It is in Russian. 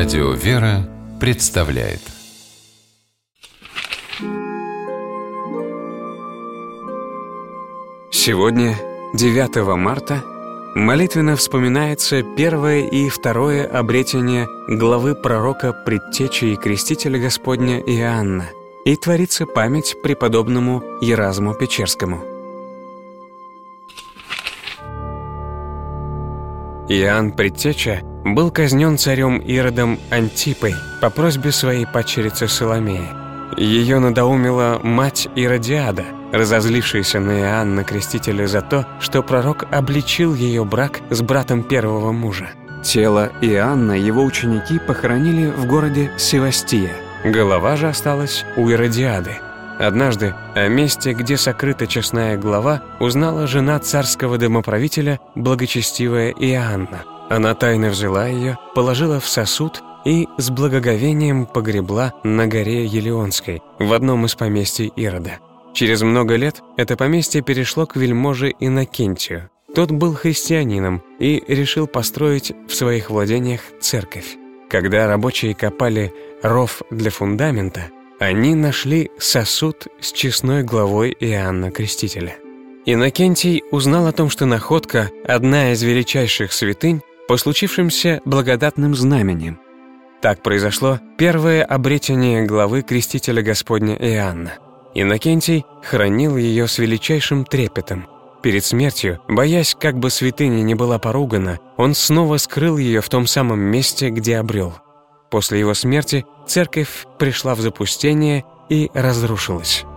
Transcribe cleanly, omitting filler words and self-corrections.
Радио «Вера» представляет. Сегодня, 9 марта, молитвенно вспоминается первое и второе обретение главы пророка, предтечи и крестителя Господня Иоанна, и творится память преподобному Еразму Печерскому. Иоанн Предтеча был казнен царем Иродом Антипой по просьбе своей падчерицы Соломеи. Ее надоумила мать Иродиада, разозлившаяся на Иоанна Крестителя за то, что пророк обличил ее брак с братом первого мужа. Тело Иоанна его ученики похоронили в городе Севастия. Голова же осталась у Иродиады. Однажды о месте, где сокрыта честная глава, узнала жена царского домоправителя, благочестивая Иоанна. Она тайно взяла ее, положила в сосуд и с благоговением погребла на горе Елеонской, в одном из поместий Ирода. Через много лет это поместье перешло к вельможе Иннокентию. Тот был христианином и решил построить в своих владениях церковь. Когда рабочие копали ров для фундамента, они нашли сосуд с честной главой Иоанна Крестителя. Иннокентий узнал о том, что находка – одна из величайших святынь по случившимся благодатным знаменем. Так произошло первое обретение главы Крестителя Господня Иоанна. Иннокентий хранил ее с величайшим трепетом. Перед смертью, боясь, как бы святыня не была поругана, он снова скрыл ее в том самом месте, где обрел. После его смерти церковь пришла в запустение и разрушилась.